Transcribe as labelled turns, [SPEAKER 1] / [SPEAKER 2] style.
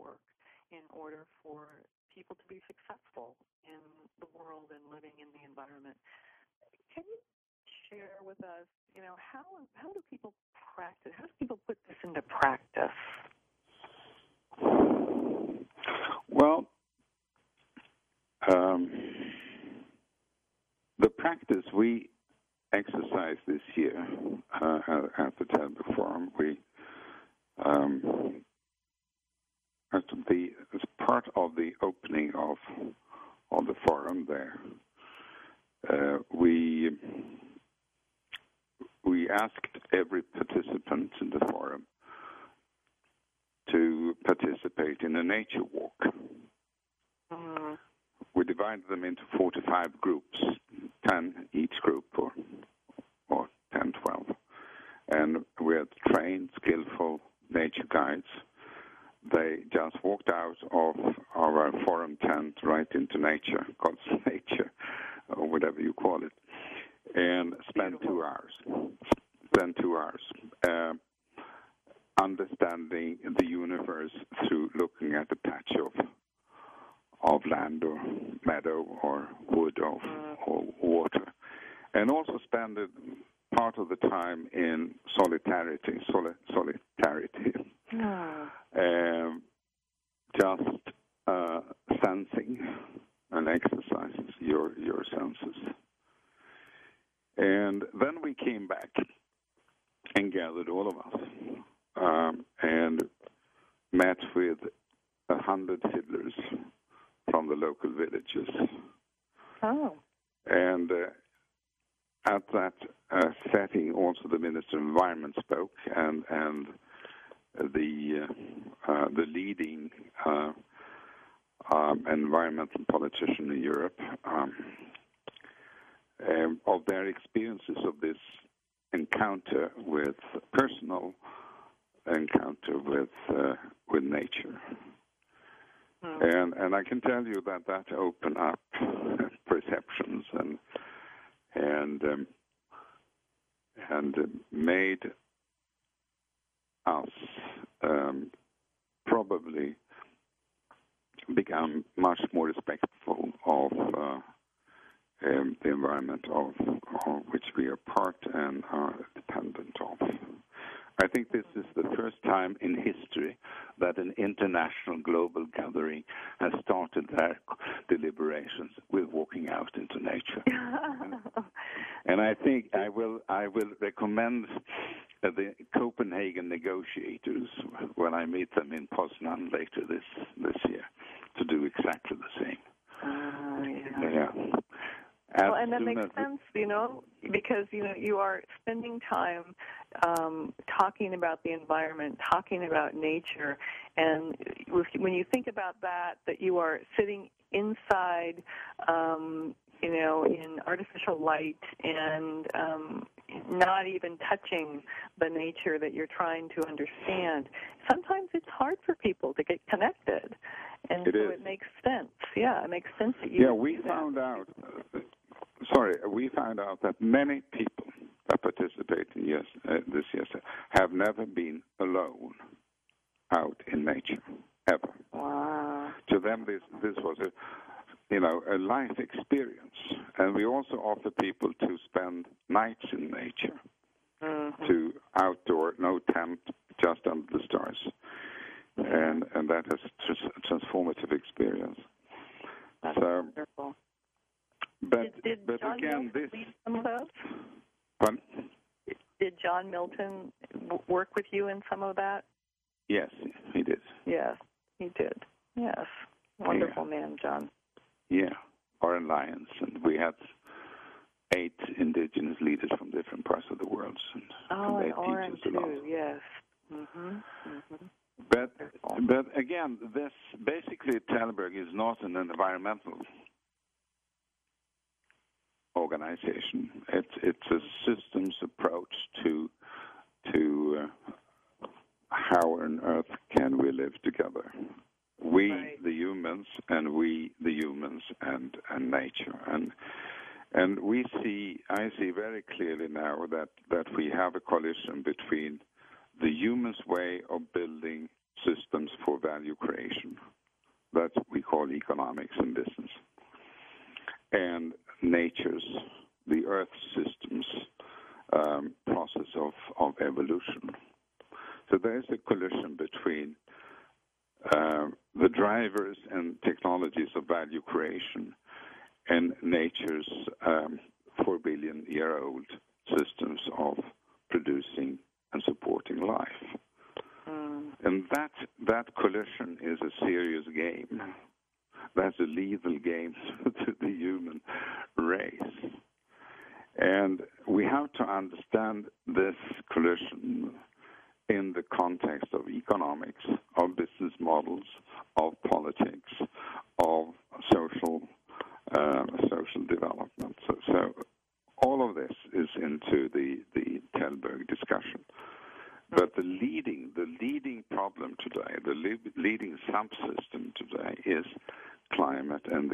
[SPEAKER 1] work in order for people to be successful in the world and living in the environment. Can you share with us, how do people practice? How do people put this into practice?
[SPEAKER 2] Well, the practice we exercised this year at the Tällberg Forum, as part of the opening of the forum there, we asked every participant in the forum to participate in a nature walk.
[SPEAKER 1] Mm-hmm.
[SPEAKER 2] We divided them into 4 to 5 groups, 10 each group, or 10, 12. And we had trained, skillful nature guides. They just walked out of our forum tent right into nature, God's nature, or whatever you call it, and spent 2 hours. Understanding the universe through looking at a patch of land or meadow or wood or water, and also spend part of the time in solidarity, just sensing and exercises your senses. And then we came back and gathered all of us and met with 100 fiddlers from the local villages.
[SPEAKER 1] Oh.
[SPEAKER 2] And at that setting, also the Minister of Environment spoke, and the leading environmental politician in Europe, of their experiences of this personal encounter with nature. And I can tell you that opened up perceptions and made us probably become much more respectful of the environment of which we are part and are dependent of. I think this is the first time in history that an international global gathering has started their deliberations with walking out into nature. And I think I will recommend the Copenhagen negotiators, when I meet them in Poznan later this year, to do exactly the same. Yeah.
[SPEAKER 1] Well, and that makes sense, because, you are spending time talking about the environment, talking about nature, and when you think about that you are sitting inside, in artificial light and not even touching the nature that you're trying to understand, sometimes it's hard for people to get connected, and it makes sense. Yeah, it makes sense that you.
[SPEAKER 2] Yeah, we found out that many people that participate in this year have never been alone out in nature ever.
[SPEAKER 1] Wow.
[SPEAKER 2] To them, this was a life experience, and we also offer people to spend nights in nature, to outdoor, no tent, just under the stars, and that is a transformative experience.
[SPEAKER 1] That's wonderful.
[SPEAKER 2] But
[SPEAKER 1] John
[SPEAKER 2] again,
[SPEAKER 1] Milton lead some of those?
[SPEAKER 2] Pardon?
[SPEAKER 1] Did John Milton work with you in some of that?
[SPEAKER 2] Yes, he did.
[SPEAKER 1] Yes, he did. Yes, wonderful man, John.
[SPEAKER 2] Yeah, Oren Lyons, and we had 8 indigenous leaders from different parts of the world.
[SPEAKER 1] And Oren too. Yes. Mm-hmm. Mm-hmm.
[SPEAKER 2] But again, this basically Tällberg is not an environmental organization. It's a systems approach to how on earth can we live together. We, the humans, and we, the humans, and nature. And I see very clearly now that we have a collision between the human's way of building systems for value creation that we call economics and business, and nature's, the Earth system's process of evolution. So there's a collision between the drivers and technologies of value creation and nature's 4 billion-year-old systems of producing and supporting life. And that collision is a serious game. That's a lethal game to the human race. And we have to understand this collision in the context of economics, of business models, of politics, of social development. So all of this is into the Telberg discussion. But the leading problem today, the leading subsystem today is climate and